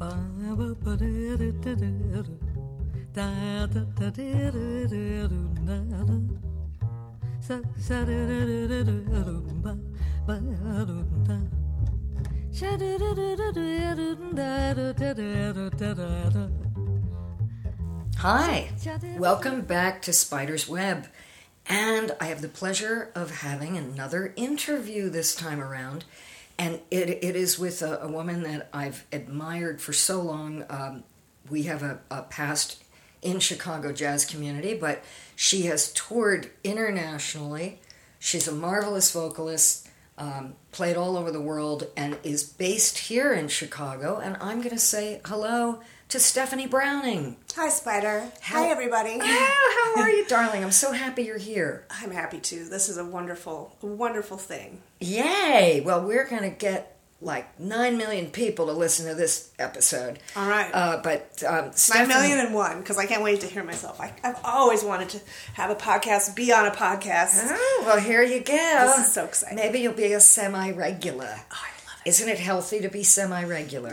Hi, welcome back to Spider's Web, and I have the pleasure of having another interview this time around, and it is with a woman that I've admired for so long. We have a past in Chicago jazz community, but she has toured internationally. She's a marvelous vocalist, played all over the world, and is based here in Chicago, and I'm going to say hello to Stephanie Browning. Hi, Spider. Hi, everybody. How are you, darling? I'm so happy you're here. I'm happy too. This is a wonderful thing. Yay! Well, we're going to get like 9 million people to listen to this episode. All right. But 9,000,001, because I can't wait to hear myself. I've always wanted to have a podcast, be on a podcast. Oh, well, here you go. This is so exciting. Maybe you'll be a semi-regular. Oh, I love it. Isn't it healthy to be semi-regular?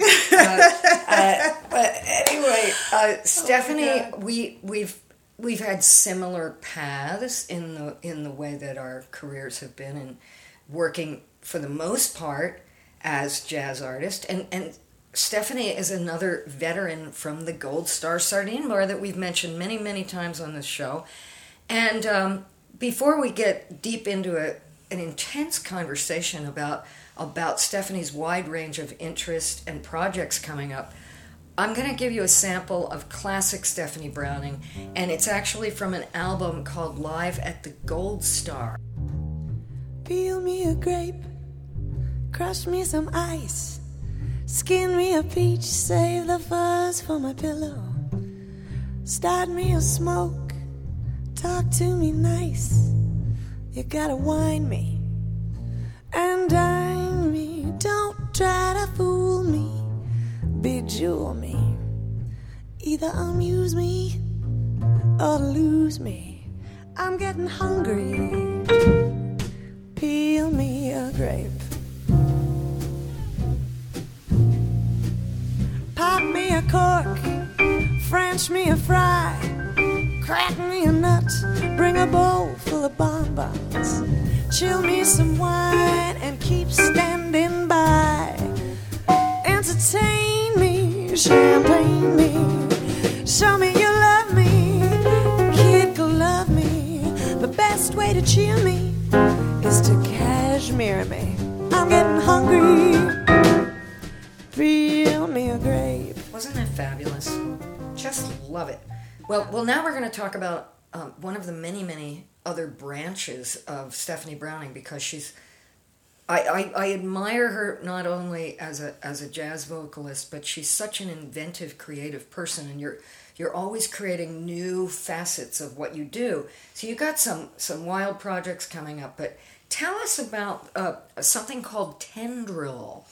But anyway, Stephanie, we've had similar paths in the way that our careers have been, and working for the most part as jazz artist, and Stephanie is another veteran from the Gold Star Sardine Bar that we've mentioned many times on this show. And before we get deep into an intense conversation about Stephanie's wide range of interests and projects coming up, I'm going to give you a sample of classic Stephanie Browning, and it's actually from an album called Live at the Gold Star. Peel me a grape, crush me some ice, skin me a peach, save the fuzz for my pillow. Start me a smoke, talk to me nice. You gotta wine me and dine me. Don't try to fool me, bejewel me. Either amuse me or lose me. I'm getting hungry. Peel me a grape, pop me a cork, French me a fry, crack me a nut, bring a bowl full of bonbons, chill me some wine and keep standing by. Entertain me, champagne me, show me you love me, kid go love me. The best way to cheer me is to cashmere me. I'm getting hungry. Peel me a grape. Wasn't that fabulous? Just love it. Well, now we're going to talk about one of the many other branches of Stephanie Browning, because she's. I admire her not only as a jazz vocalist, but she's such an inventive, creative person, and you're always creating new facets of what you do. So you got some wild projects coming up, but tell us about something called Tendril.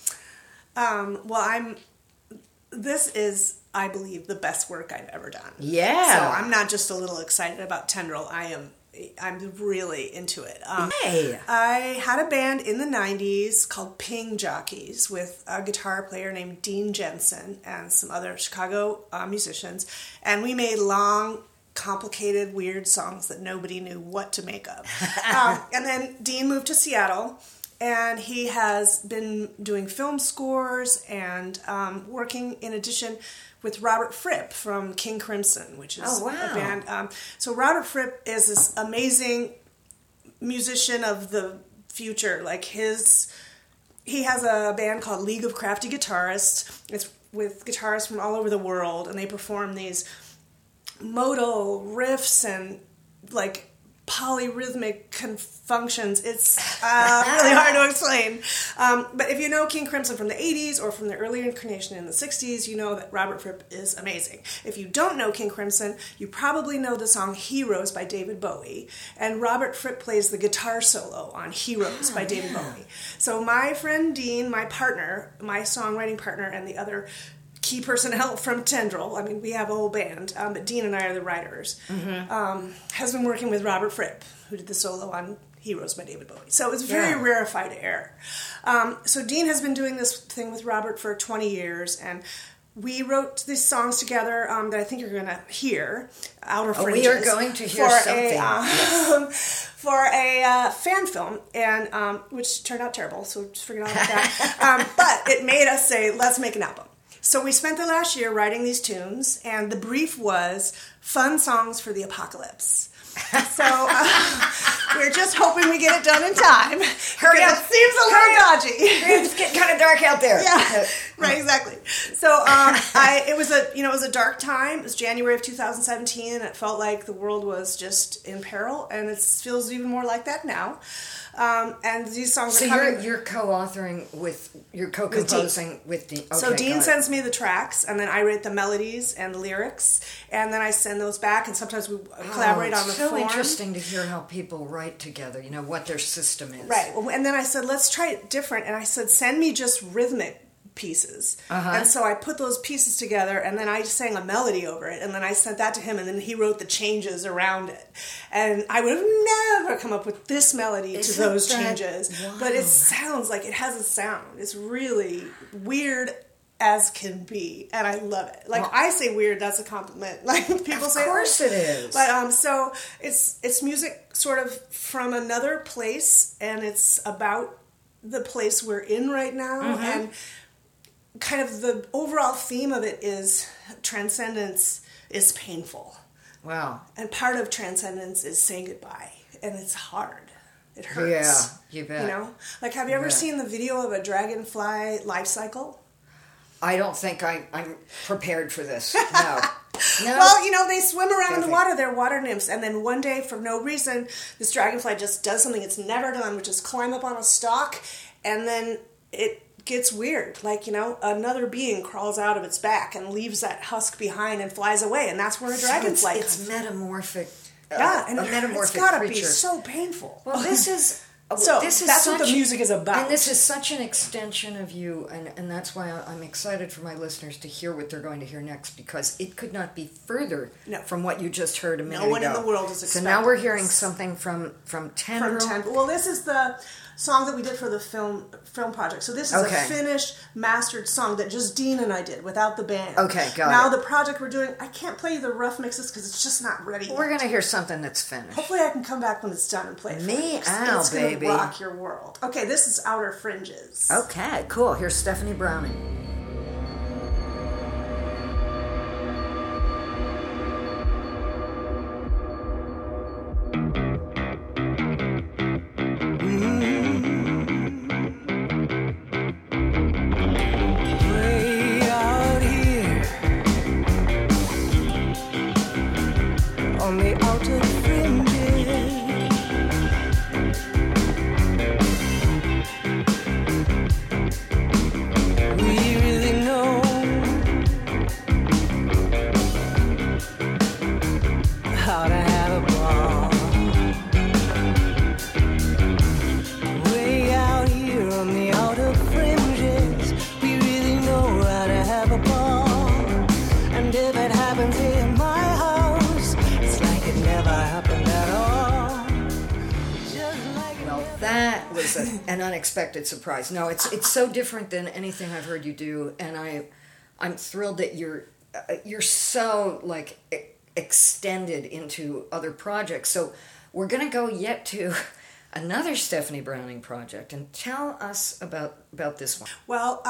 This is, I believe, the best work I've ever done. Yeah. So I'm not just a little excited about Tendril. I'm really into it. Hey. I had a band in the 90s called Ping Jockeys with a guitar player named Dean Jensen and some other Chicago musicians. And we made long, complicated, weird songs that nobody knew what to make of. And then Dean moved to Seattle, and he has been doing film scores and working in addition with Robert Fripp from King Crimson, which is a band. So Robert Fripp is this amazing musician of the future. Like he has a band called League of Crafty Guitarists. It's with guitarists from all over the world, and they perform these modal riffs and like polyrhythmic functions. It's really hard to explain. But if you know King Crimson from the 80s or from the earlier incarnation in the 60s, you know that Robert Fripp is amazing. If you don't know King Crimson, you probably know the song Heroes by David Bowie. And Robert Fripp plays the guitar solo on Heroes by David Bowie. So my friend Dean, my partner, my songwriting partner, and the other key personnel from Tendril, I mean, we have a whole band, but Dean and I are the writers, has been working with Robert Fripp, who did the solo on Heroes by David Bowie. So it's very rarefied air. So Dean has been doing this thing with Robert for 20 years, and we wrote these songs together that I think you're going to hear, Outer Fringes. We are going to hear something. For a fan film, and which turned out terrible, so just forget all about that. But it made us say, let's make an album. So we spent the last year writing these tunes, and the brief was fun songs for the apocalypse. So we're just hoping we get it done in time. Hurry up! It seems a little dodgy. It's getting kind of dark out there. Yeah, right, exactly. So it was a dark time. It was January of 2017, and it felt like the world was just in peril, and it feels even more like that now. And these songs are coming. So you're co-authoring you're co-composing with Dean. Okay, so Dean sends me the tracks, and then I write the melodies and the lyrics, and then I send those back, and sometimes we collaborate on the form. It's so interesting to hear how people write together, what their system is. Right, and then I said, let's try it different, and I said, send me just rhythmic pieces. And so I put those pieces together, and then I sang a melody over it, and then I sent that to him, and then he wrote the changes around it. And I would have never come up with this melody to those changes. Wow. But it sounds like it has a sound. It's really weird as can be, and I love it. Like, I say weird, that's a compliment. Like, people say, of course it is. But so it's music sort of from another place, and it's about the place we're in right now, and kind of the overall theme of it is transcendence is painful. Wow. And part of transcendence is saying goodbye, and it's hard. It hurts. Yeah, you bet. Like, have you ever seen the video of a dragonfly life cycle? I don't think I'm prepared for this. No. Well, they swim around in the water. They're water nymphs. And then one day, for no reason, this dragonfly just does something it's never done, which is climb up on a stalk, and then it gets weird. Like, another being crawls out of its back and leaves that husk behind and flies away. And that's where a dragonfly comes. It's metamorphic. And a metamorphic it's gotta creature. Be so painful. Well, this is... that's what the music is about. And this is such an extension of you, and that's why I'm excited for my listeners to hear what they're going to hear next, because it could not be further from what you just heard a minute ago. No one in the world is expecting. So now we're hearing something from Tendril. Well, this is the song that we did for the film project. So this is a finished, mastered song that just Dean and I did without the band. Okay, got it. Now the project we're doing, I can't play you the rough mixes because it's just not ready yet. We're going to hear something that's finished. Hopefully I can come back when it's done and play it for you. It's baby. It's going to rock your world. Okay, this is Outer Fringes. Okay, cool. Here's Stephanie Browning. An unexpected surprise. No, it's so different than anything I've heard you do, and I'm thrilled that you're so like extended into other projects. So we're gonna go yet to another Stephanie Browning project, and tell us about this one. Well,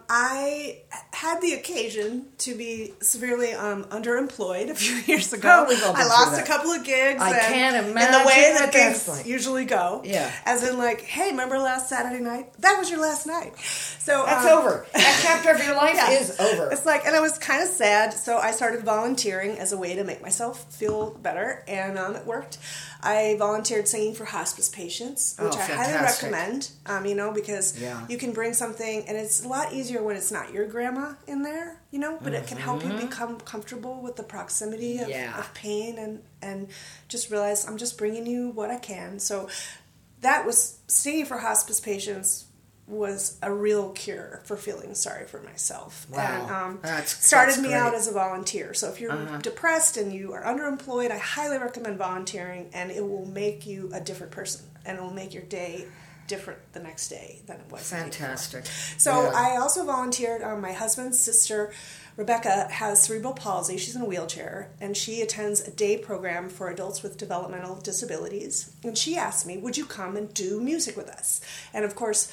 I had the occasion to be severely underemployed a few years ago. Oh, we've all been I lost through that. a couple of gigs. I can't imagine in the way that what gigs that's like. usually go. Yeah. As in, like, hey, remember last Saturday night? That was your last night. So that's over. That chapter of your life is over. It's like, and I was kind of sad, so I started volunteering as a way to make myself feel better, and it worked. I volunteered singing for hospice patients, which I highly recommend, because you can bring something, and it's a lot easier when it's not your grandma in there, but it can help you become comfortable with the proximity of pain and just realize I'm just bringing you what I can. So that was, singing for hospice patients was a real cure for feeling sorry for myself. Wow. And started me out as a volunteer. So if you're depressed and you are underemployed, I highly recommend volunteering, and it will make you a different person, and it will make your day different the next day than it was the day before. Fantastic. So Yeah. I also volunteered. My husband's sister, Rebecca, has cerebral palsy. She's in a wheelchair, and she attends a day program for adults with developmental disabilities. And she asked me, would you come and do music with us? And of course,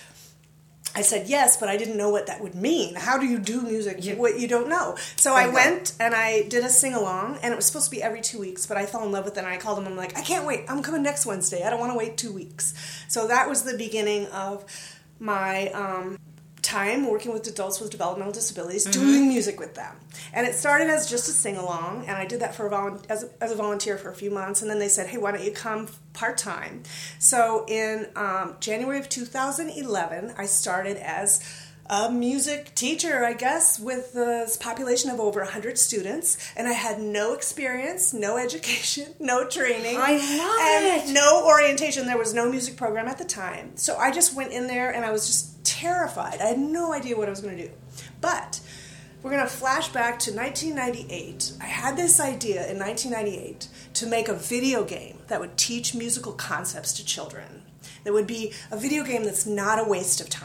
I said yes, but I didn't know what that would mean. How do you do music? What you don't know. So I went and I did a sing-along, and it was supposed to be every 2 weeks, but I fell in love with it, and I called them. I'm like, I can't wait. I'm coming next Wednesday. I don't want to wait 2 weeks. So that was the beginning of my time working with adults with developmental disabilities, doing music with them. And it started as just a sing-along, and I did that for as a volunteer for a few months, and then they said, hey, why don't you come part-time? So in January of 2011, I started as a music teacher, I guess, with this population of over 100 students, and I had no experience, no education, no training. I love it. No orientation. There was no music program at the time. So I just went in there, and I was just terrified. I had no idea what I was going to do. But we're going to flash back to 1998. I had this idea in 1998 to make a video game that would teach musical concepts to children. That would be a video game that's not a waste of time.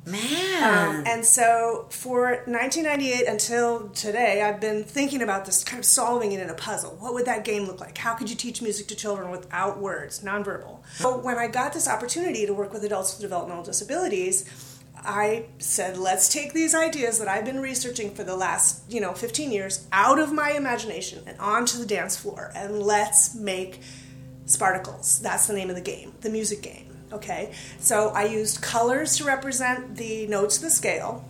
Man. And so for 1998 until today, I've been thinking about this, kind of solving it in a puzzle. What would that game look like? How could you teach music to children without words, nonverbal? So when I got this opportunity to work with adults with developmental disabilities, I said, let's take these ideas that I've been researching for the last, 15 years out of my imagination and onto the dance floor, and let's make Spartacles. That's the name of the game, the music game. Okay, so I used colors to represent the notes of the scale.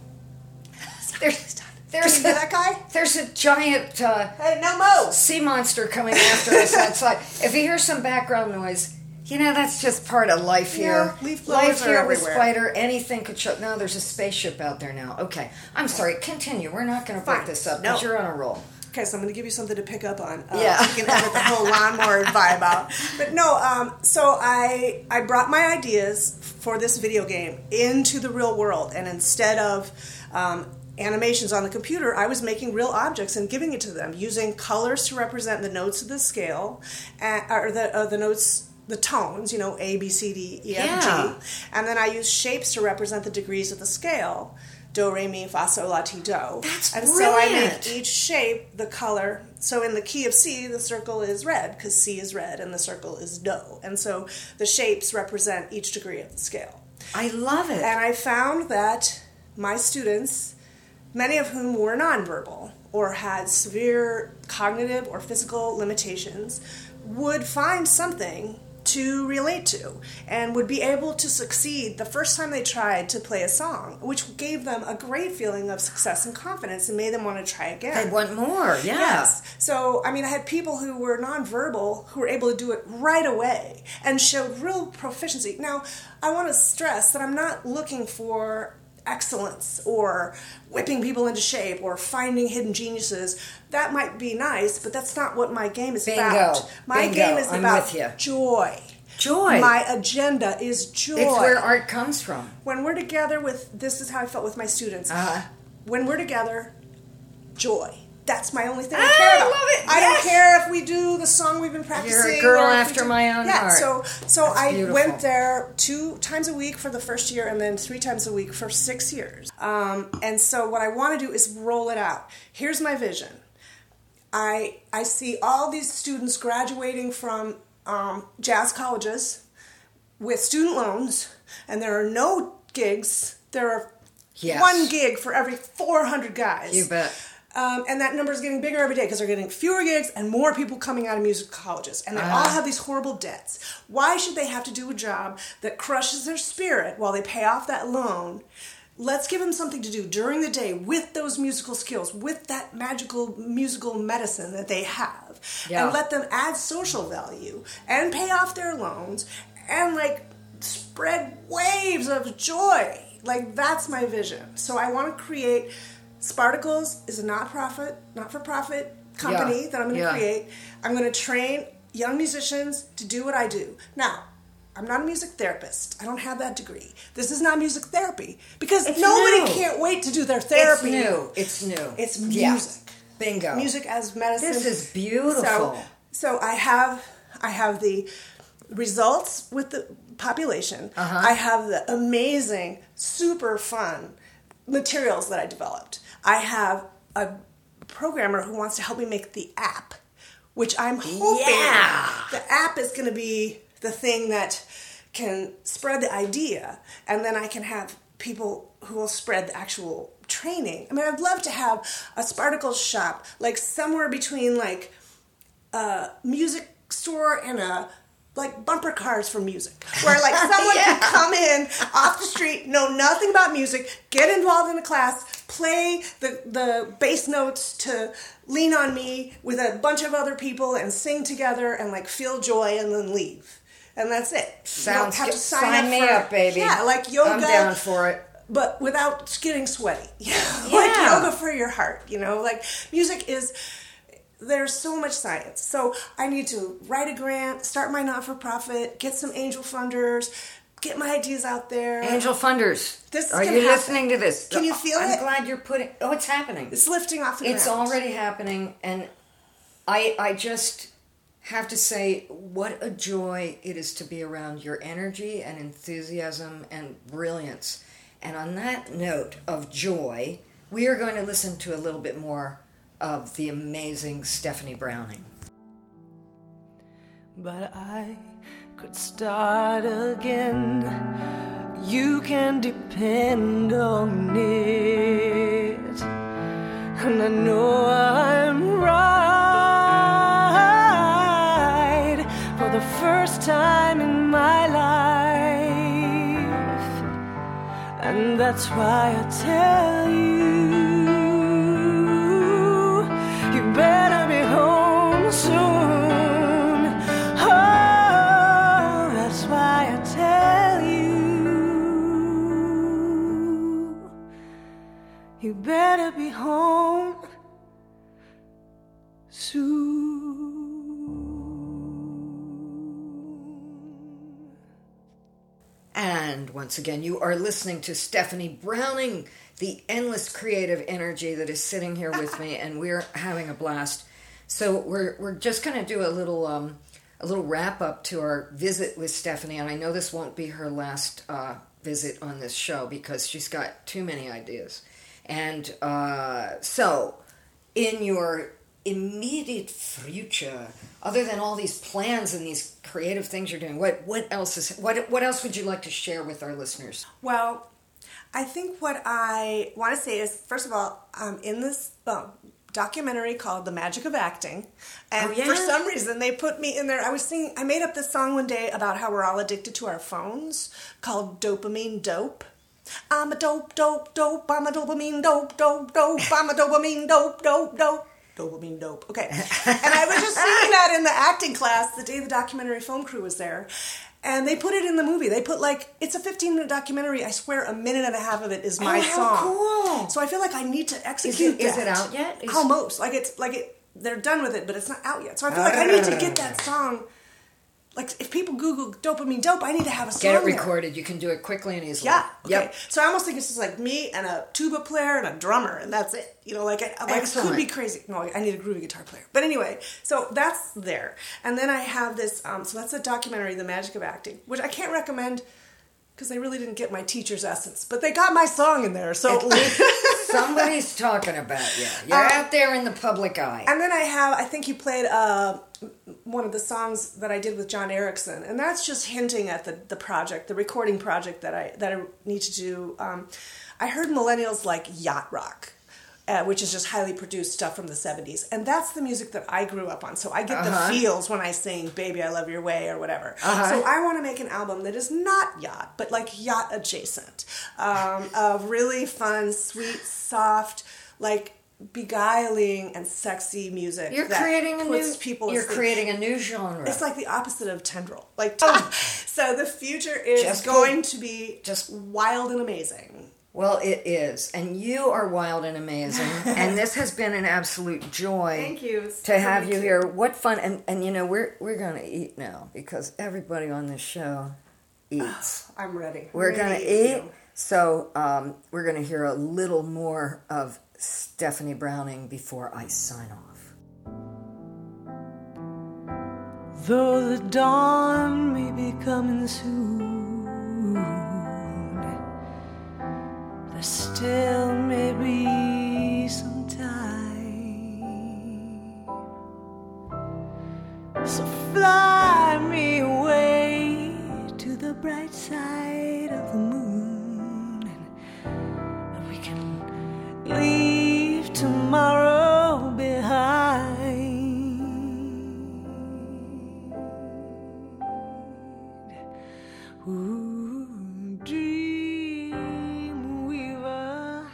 There's Can you hear that guy? There's a giant Hey, no mo! sea monster coming after us outside. If you hear some background noise, that's just part of life here. Yeah, leaf blowers Life are here with everywhere. Spider, anything could show. No, there's a spaceship out there now. Okay, I'm sorry. Continue. We're not going to break Fine. this up No. because you're on a roll. Okay, so I'm going to give you something to pick up on. Yeah. So you can edit the whole lawnmower vibe out. But no, so I brought my ideas for this video game into the real world, and instead of animations on the computer, I was making real objects and giving it to them, using colors to represent the notes of the scale, or the notes, the tones, A, B, C, D, E, F, Yeah. G. And then I used shapes to represent the degrees of the scale. Do, re, mi, fa, sol, la, ti, do. That's and brilliant. so I make each shape the color. So in the key of C, the circle is red because C is red and the circle is do. And so the shapes represent each degree of the scale. I love it. And I found that my students, many of whom were nonverbal or had severe cognitive or physical limitations, would find something to relate to and would be able to succeed the first time they tried to play a song, which gave them a great feeling of success and confidence and made them want to try again. They want more, yeah. Yes. So, I had people who were nonverbal who were able to do it right away and showed real proficiency. Now, I want to stress that I'm not looking for excellence or whipping people into shape or finding hidden geniuses. That might be nice, but that's not what my game is about. My game is I'm about with you. joy. Joy. My agenda is joy. It's where art comes from. When we're together this is how I felt with my students. Uh-huh. When we're together, joy. That's my only thing I I care about. love it. I Yes. don't care if we do the song we've been practicing. You're a girl or if we after do- my own heart. So I beautiful. went there 2 times a week for the first year and then 3 times a week for 6 years. And so what I want to do is roll it out. Here's my vision. I see all these students graduating from jazz colleges with student loans, and there are no gigs. There are Yes. 1 gig for every 400 guys. You bet. And that number is getting bigger every day because they're getting fewer gigs and more people coming out of music colleges. And they all have these horrible debts. Why should they have to do a job that crushes their spirit while they pay off that loan? Let's give them something to do during the day with those musical skills, with that magical musical medicine that they have. Yeah. And let them add social value and pay off their loans and spread waves of joy. That's my vision. So I want to create... Spartacles is a not-for-profit company that I'm going to create. I'm going to train young musicians to do what I do. Now, I'm not a music therapist. I don't have that degree. This is not music therapy because nobody can't wait to do their therapy. It's new. It's music. Yeah. Bingo. Music as medicine. This is beautiful. So I have the results with population. I have the amazing, super fun materials that I developed. I have a programmer who wants to help me make the app, which I'm hoping the app is going to be the thing that can spread the idea, and then I can have people who will spread the actual training. I mean, I'd love to have a Spartacles shop, like somewhere between like a music store and a like bumper cars for music, where like someone can come in off the street, know nothing about music, get involved in a class, play the bass notes to Lean on Me with a bunch of other people and sing together and like feel joy and then leave. And that's it. Sounds have good. to Sign me up, baby. Yeah, like yoga. I'm down for it. But without getting sweaty. Like yoga for your heart, like music is, there's so much science. So I need to write a grant, start my not-for-profit, get some angel funders, get my ideas out there. Angel funders. Are you happen. Listening to this? Can you feel it? I'm glad you're putting, it's happening. It's lifting off the ground. It's already happening, and I just have to say what a joy it is to be around your energy and enthusiasm and brilliance. And on that note of joy, we are going to listen to a little bit more of the amazing Stephanie Browning. But I could start again. You can depend on it. And I know I'm right for the first time in my life. And that's why I tell you better be home soon. Oh, that's why I tell you better be home soon. And once again, you are listening to Stephanie Browning, the endless creative energy that is sitting here with me, and we're having a blast. So we're just going to do a little wrap up to our visit with Stephanie, and I know this won't be her last visit on this show because she's got too many ideas. And so, in your immediate future, other than all these plans and these creative things you're doing, what else would you like to share with our listeners? Well, I think what I want to say is, first of all, in this documentary called The Magic of Acting, and for some reason they put me in there. I made up this song one day about how we're all addicted to our phones called Dopamine Dope. I'm a dope, dope, dope, I'm a dopamine dope, dope, dope, I'm a dopamine dope, dope, dope. Dopamine dope. Okay. And I was just singing that in the acting class the day the documentary film crew was there. And they put it in the movie. They put it's a 15-minute documentary. I swear a minute and a half of it is my song. Cool. So I feel like I need to execute that. Is it out yet? Almost. They're done with it, but it's not out yet. So I feel like I need to get that song. Like, if people Google Dopamine Dope, I need to have a song Get it recorded. There. You can do it quickly and easily. Yeah. Okay. Yep. So I almost think it's just like me and a tuba player and a drummer, and that's it. It could be crazy. No, I need a groovy guitar player. But anyway, so that's there. And then I have this, so that's a documentary, The Magic of Acting, which I can't recommend because they really didn't get my teacher's essence. But they got my song in there, so... At least somebody's talking about you. You're out there in the public eye. And then I think you played one of the songs that I did with John Erickson, and that's just hinting at the project, the recording project that I need to do. I heard millennials like yacht rock, which is just highly produced stuff from the 70s, and that's the music that I grew up on. So I get the feels when I sing "Baby, I Love Your Way" or whatever. So I want to make an album that is not yacht, but like yacht adjacent, of really fun, sweet, soft, like beguiling and sexy music. You're creating a new genre. It's like the opposite of tendril. So the future is going to be just wild and amazing. Well, it is, and you are wild and amazing, and this has been an absolute joy. Thank you to have you here. What fun! And we're going to eat now because everybody on this show eats. I'm ready. We're going to eat. So we're going to hear a little more of Stephanie Browning before I sign off. Though the dawn may be coming soon, there still may be some time. So fly me away to the bright side of the moon, and we can leave tomorrow behind. Ooh, dream weaver,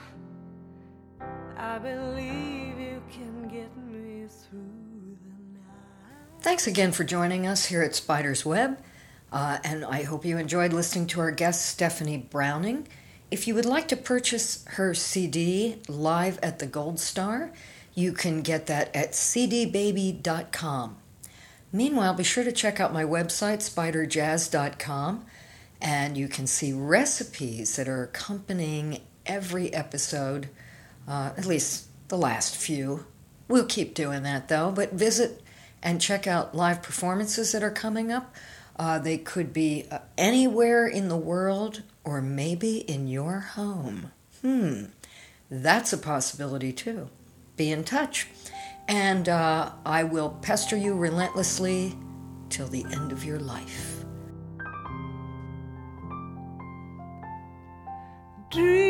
I believe you can get me through the night. Thanks again for joining us here at Spider's Web, and I hope you enjoyed listening to our guest Stephanie Browning. If you would like to purchase her CD, Live at the Gold Star, you can get that at cdbaby.com. Meanwhile, be sure to check out my website, spiderjazz.com, and you can see recipes that are accompanying every episode, at least the last few. We'll keep doing that, though, but visit and check out live performances that are coming up. They could be anywhere in the world or maybe in your home. That's a possibility, too. Be in touch. And I will pester you relentlessly till the end of your life. Dream